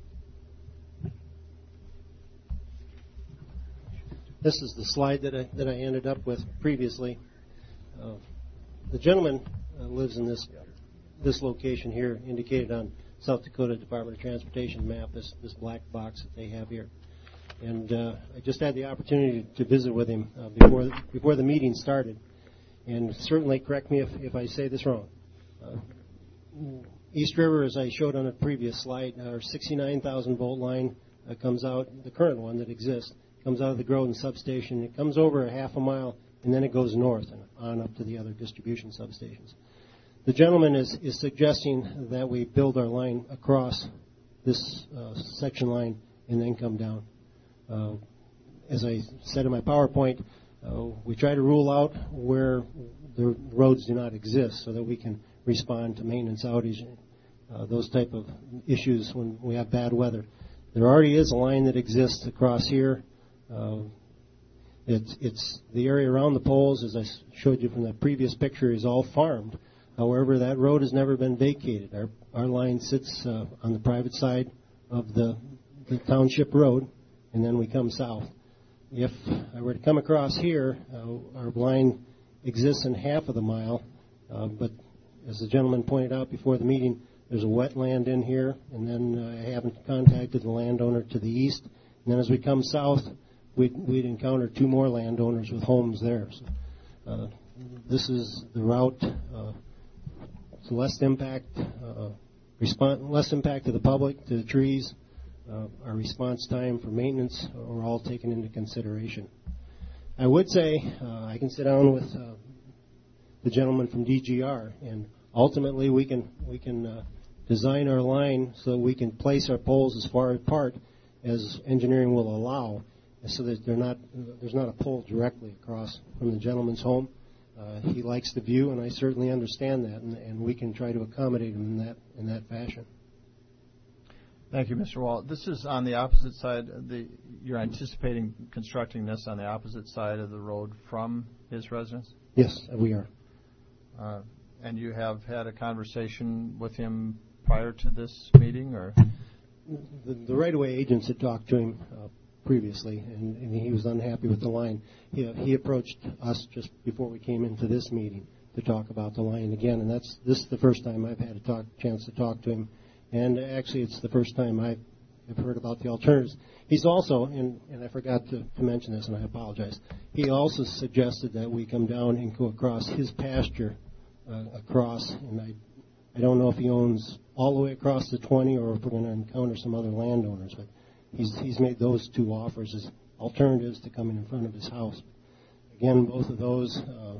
This is the slide that I, that I ended up with previously. Uh, the gentleman uh, lives in this this location here, indicated on South Dakota Department of Transportation map, this, this black box that they have here. And uh, I just had the opportunity to visit with him uh, before, before the meeting started. And certainly correct me if, if I say this wrong. Uh, East River, as I showed on a previous slide, our sixty-nine thousand volt line uh, comes out, the current one that exists, comes out of the Groton substation. It comes over a half a mile, and then it goes north and on up to the other distribution substations. The gentleman is, is suggesting that we build our line across this uh, section line and then come down. Uh, as I said in my PowerPoint, uh, we try to rule out where the roads do not exist so that we can respond to maintenance outage, uh, those type of issues when we have bad weather. There already is a line that exists across here. Uh, it's, it's the area around the poles, as I showed you from the previous picture, is all farmed. However, that road has never been vacated. Our, our line sits uh, on the private side of the, the township road, and then we come south. If I were to come across here, uh, our line exists in half of the mile, uh, but as the gentleman pointed out before the meeting, there's a wetland in here, and then uh, I haven't contacted the landowner to the east. And then as we come south, we'd, we'd encounter two more landowners with homes there. So, uh, this is the route. Uh, it's less impact, uh, response, less impact to the public, to the trees. Uh, our response time for maintenance are all taken into consideration. I would say uh, I can sit down with uh, the gentleman from D G R, and ultimately we can we can uh, design our line so we can place our poles as far apart as engineering will allow, so that they're not there's not a pole directly across from the gentleman's home. Uh, he likes the view, and I certainly understand that, and, and we can try to accommodate him in that in that fashion. Thank you, Mister Wall. This is on the opposite side. The, you're anticipating constructing this on the opposite side of the road from his residence? Yes, we are. Uh, and you have had a conversation with him prior to this meeting, or? The, the right-of-way agents had talked to him uh, previously, and, and he was unhappy with the line. He, uh, he approached us just before we came into this meeting to talk about the line again, and that's this is the first time I've had a talk, chance to talk to him. And actually, it's the first time I've heard about the alternatives. He's also, and, and I forgot to, to mention this, and I apologize, he also suggested that we come down and go across his pasture, uh, across, and I, I don't know if he owns all the way across the twenty or if we're going to encounter some other landowners, but he's, he's made those two offers as alternatives to coming in front of his house. Again, both of those uh,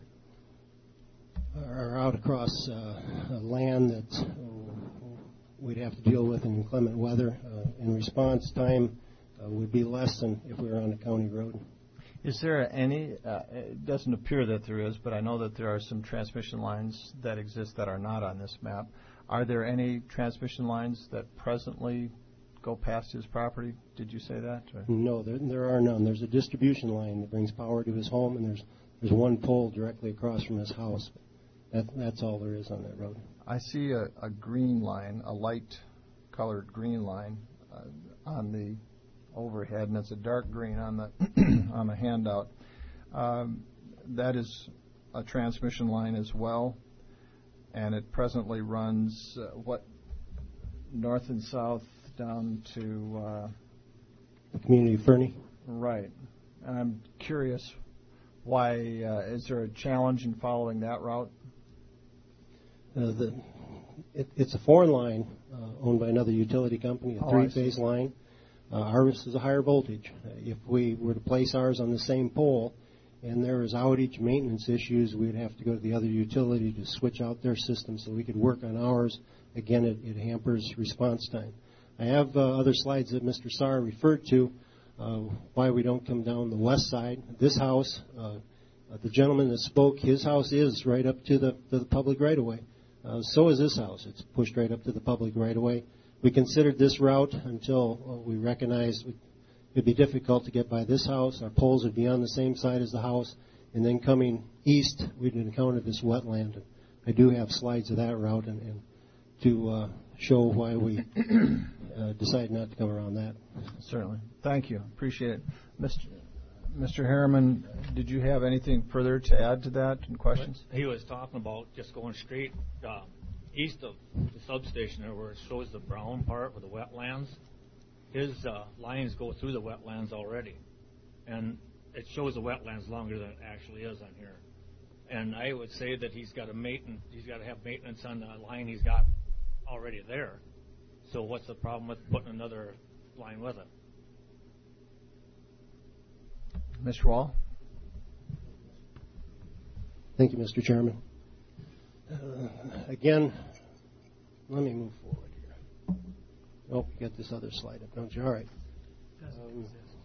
are out across uh, land that's we'd have to deal with in inclement weather. Uh, and response time uh, would be less than if we were on a county road. Is there any, uh, it doesn't appear that there is, but I know that there are some transmission lines that exist that are not on this map. Are there any transmission lines that presently go past his property? Did you say that? Or? No, there, there are none. There's a distribution line that brings power to his home, and there's there's one pole directly across from his house. That, that's all there is on that road. I see a, a green line, a light-colored green line uh, on the overhead, and it's a dark green on the on the handout. Um, that is a transmission line as well, and it presently runs uh, what north and south down to uh, the community of Fernie. Right, and I'm curious why uh, is there a challenge in following that route? Uh, the, it, it's a foreign line uh, owned by another utility company, a Oh, I three-phase line. Uh, ours is a higher voltage. Uh, if we were to place ours on the same pole and there is outage maintenance issues, we'd have to go to the other utility to switch out their system so we could work on ours. Again, it, it hampers response time. I have uh, other slides that Mister Saar referred to, uh, why we don't come down the west side. This house, uh, uh, the gentleman that spoke, his house is right up to the, to the public right-of-way. Uh, so is this house. It's pushed right up to the public right-of-way. We considered this route until uh, we recognized it would be difficult to get by this house. Our poles would be on the same side as the house. And then coming east, we'd encounter this wetland. And I do have slides of that route and, and to uh, show why we uh, decided not to come around that. Certainly. Thank you. Appreciate it. Mister Mister Harriman, did you have anything further to add to that and questions? He was talking about just going straight uh, east of the substation there where it shows the brown part with the wetlands. His uh, lines go through the wetlands already. And it shows the wetlands longer than it actually is on here. And I would say that he's got to maintenance, he's got to have maintenance on the line he's got already there. So what's the problem with putting another line with it? Mister Wall? Thank you, Mister Chairman. Uh, again, let me move forward here. Oh, you got this other slide up, don't you? All right. Um,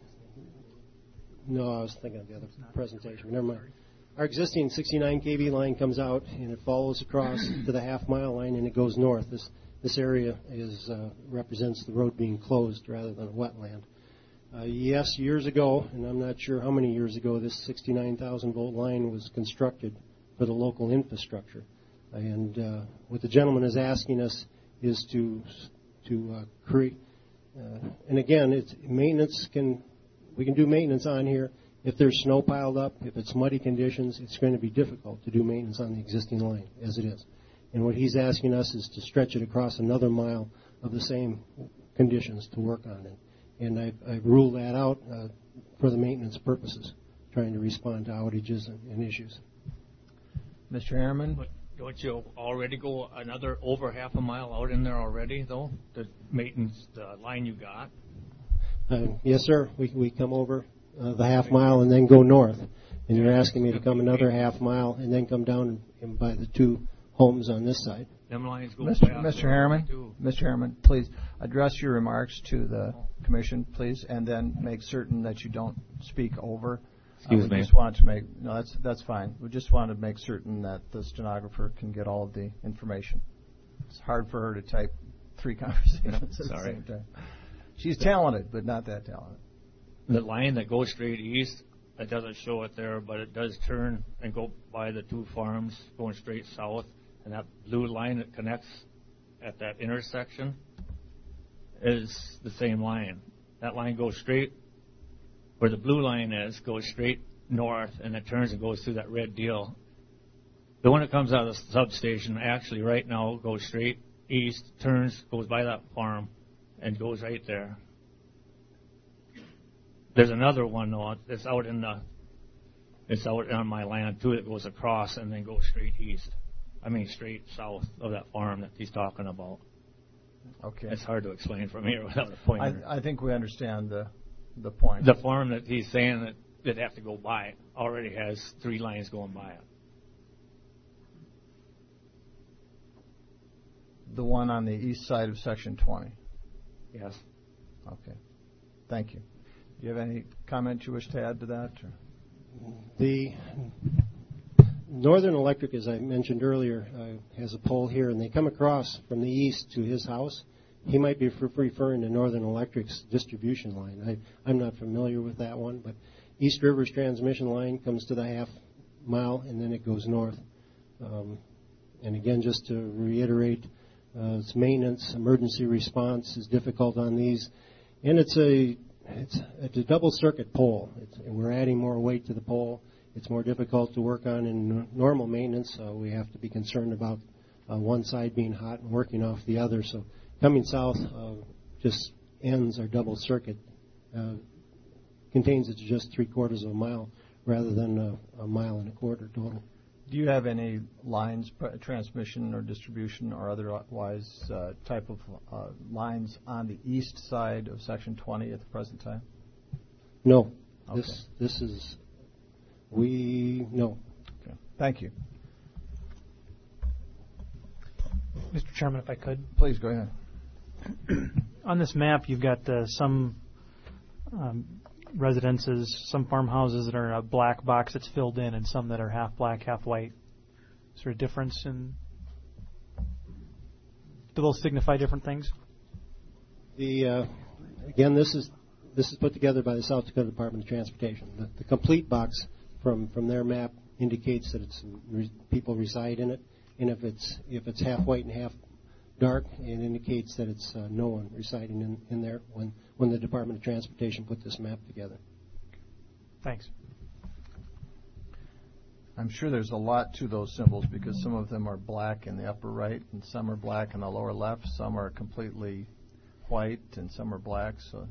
no, I was thinking of the other presentation. Never mind. Our existing sixty-nine K V line comes out and it follows across to the half mile line and it goes north. This this area is uh, represents the road being closed rather than a wetland. Uh, yes, years ago, and I'm not sure how many years ago, this sixty-nine thousand volt line was constructed for the local infrastructure. And uh, what the gentleman is asking us is to to uh, create. Uh, and again, it's maintenance can we can do maintenance on here. If there's snow piled up, if it's muddy conditions, it's going to be difficult to do maintenance on the existing line as it is. And what he's asking us is to stretch it across another mile of the same conditions to work on it. And I've, I've ruled that out uh, for the maintenance purposes, trying to respond to outages and, and issues. Mister Harriman? But don't you already go another over half a mile out in there already, though, to maintenance the line you got? Uh, yes, sir. We, we come over uh, the half mile and then go north. And you're asking me to come another half mile and then come down and, and buy the two homes on this side. Them lines go Mister past Mister the Harriman, too. Mister Harriman, please address your remarks to the commission, please, and then make certain that you don't speak over. Excuse uh, we me. just wanted to make no, that's that's fine. We just wanted to make certain that the stenographer can get all of the information. It's hard for her to type three conversations at the Sorry. same time. She's talented, but not that talented. The line that goes straight east, it doesn't show it there, but it does turn and go by the two farms going straight south. And that blue line that connects at that intersection is the same line. That line goes straight where the blue line is, goes straight north, and it turns and goes through that red deal. The one that comes out of the substation actually right now goes straight east, turns, goes by that farm, and goes right there. There's another one, though, that's out in the, it's out on my land, too, that goes across and then goes straight east. I mean, straight south of that farm that he's talking about. Okay. It's hard to explain from here without a pointer. I, I think we understand the the point. The farm that he's saying that they'd have to go by already has three lines going by it. The one on the east side of Section twenty. Yes. Okay. Thank you. Do you have any comment you wish to add to that? Or? The Northern Electric, as I mentioned earlier, uh, has a pole here, and they come across from the east to his house. He might be referring to Northern Electric's distribution line. I, I'm not familiar with that one, but East River's transmission line comes to the half mile, and then it goes north. Um, and again, just to reiterate, uh, it's maintenance, emergency response is difficult on these, and it's a it's, it's a double circuit pole. It's, and we're adding more weight to the pole. It's more difficult to work on in normal maintenance. So we have to be concerned about uh, one side being hot and working off the other. So coming south uh, just ends our double circuit, uh, contains it to just three quarters of a mile rather than a, a mile and a quarter total. Do you have any lines, pr- transmission or distribution or otherwise uh, type of uh, lines on the east side of Section twenty at the present time? No. Okay. This this is we no. Okay. Thank you. Mister Chairman, if I could. Please go ahead. On this map, you've got uh, some um, residences, some farmhouses that are a black box that's filled in, and some that are half black, half white. Is there a difference in? Do those signify different things? The uh, again, this is this is put together by the South Dakota Department of Transportation. The, the complete box from, from their map indicates that it's re, people reside in it, and if it's if it's half white and half dark, it indicates that it's uh, no one residing in, in there when, when the Department of Transportation put this map together. Thanks. I'm sure there's a lot to those symbols because some of them are black in the upper right and some are black in the lower left. Some are completely white and some are black. So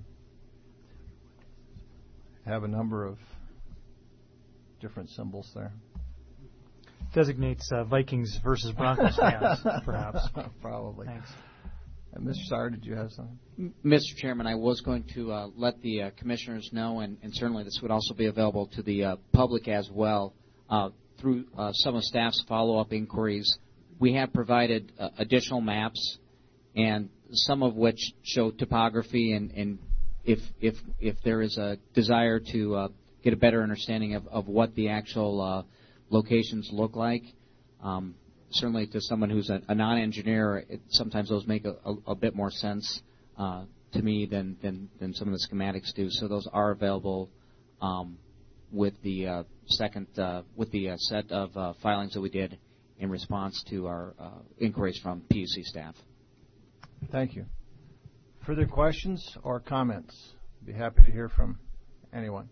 I have a number of different symbols there. Designates uh, Vikings versus Broncos fans, perhaps. Probably. Thanks. Uh, Mister Sauer, did you have something? M- Mister Chairman, I was going to uh, let the uh, commissioners know, and, and certainly this would also be available to the uh, public as well, uh, through uh, some of staff's follow-up inquiries. We have provided uh, additional maps, and some of which show topography, and, and if, if, if there is a desire to uh, get a better understanding of, of what the actual uh, locations look like. Um, certainly to someone who's a, a non-engineer, it, sometimes those make a, a, a bit more sense uh, to me than, than, than some of the schematics do. So those are available um, with the uh, second, uh, with the uh, set of uh, filings that we did in response to our uh, inquiries from P U C staff. Thank you. Further questions or comments? I'd be happy to hear from anyone.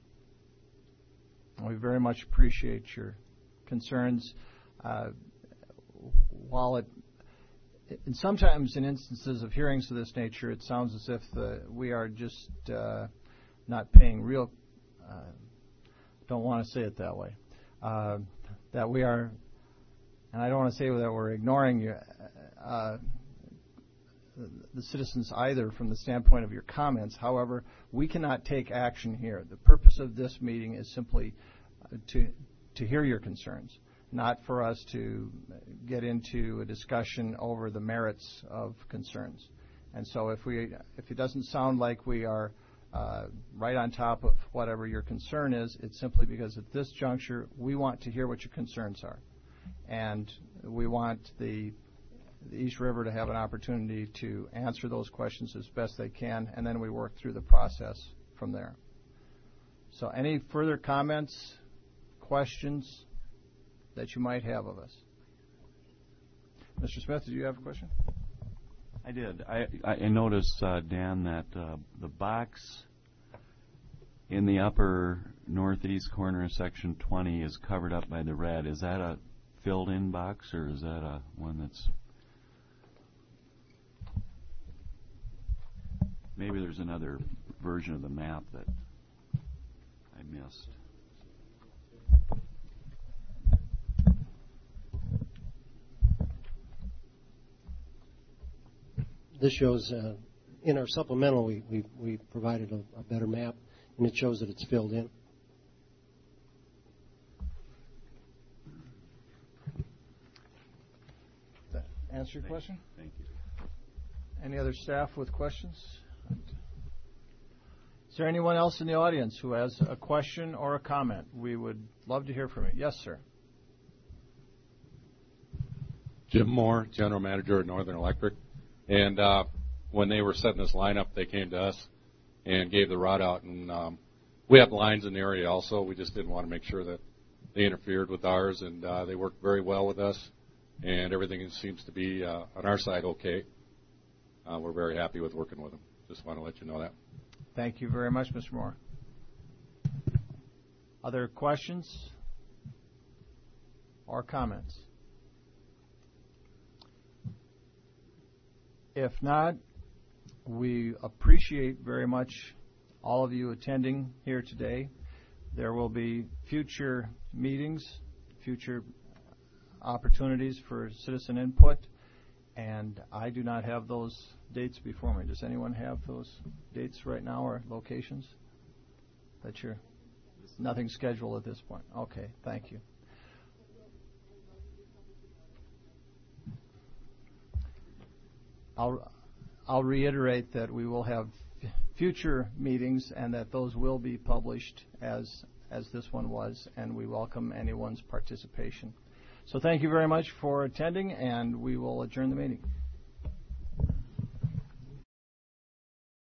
We very much appreciate your concerns. Uh, while it, and sometimes in instances of hearings of this nature, it sounds as if the, we are just uh, not paying real, uh, don't want to say it that way, uh, that we are, and I don't want to say that we're ignoring you, uh, the citizens either from the standpoint of your comments. However, we cannot take action here. The purpose of this meeting is simply uh, to to hear your concerns, not for us to get into a discussion over the merits of concerns. And so if we if it doesn't sound like we are uh, right on top of whatever your concern is, it's simply because at this juncture we want to hear what your concerns are. And we want the the East River to have an opportunity to answer those questions as best they can, and then we work through the process from there. So any further comments, questions that you might have of us? Mister Smith, did you have a question? I did. I, I noticed, uh, Dan, that uh, the box in the upper northeast corner of Section twenty is covered up by the red. Is that a filled-in box, or is that a one that's... Maybe there's another version of the map that I missed. This shows, uh, in our supplemental, we, we, we provided a, a better map, and it shows that it's filled in. That answer your question? Thank you. Any other staff with questions? Is there anyone else in the audience who has a question or a comment? We would love to hear from you. Yes, sir. Jim Moore, General Manager at Northern Electric. And uh, when they were setting this line up, they came to us and gave the route out. And um, we have lines in the area also. We just didn't want to make sure that they interfered with ours. And uh, they worked very well with us. And everything seems to be, uh, on our side, okay. Uh, we're very happy with working with them. Just want to let you know that. Thank you very much, Mister Moore. Other questions or comments? If not, we appreciate very much all of you attending here today. There will be future meetings, future opportunities for citizen input, and I do not have those dates before me. Does anyone have those dates right now or locations? That you're nothing scheduled at this point. Okay, thank you. I'll I'll reiterate that we will have future meetings and that those will be published as as this one was, and we welcome anyone's participation. So thank you very much for attending, and we will adjourn the meeting.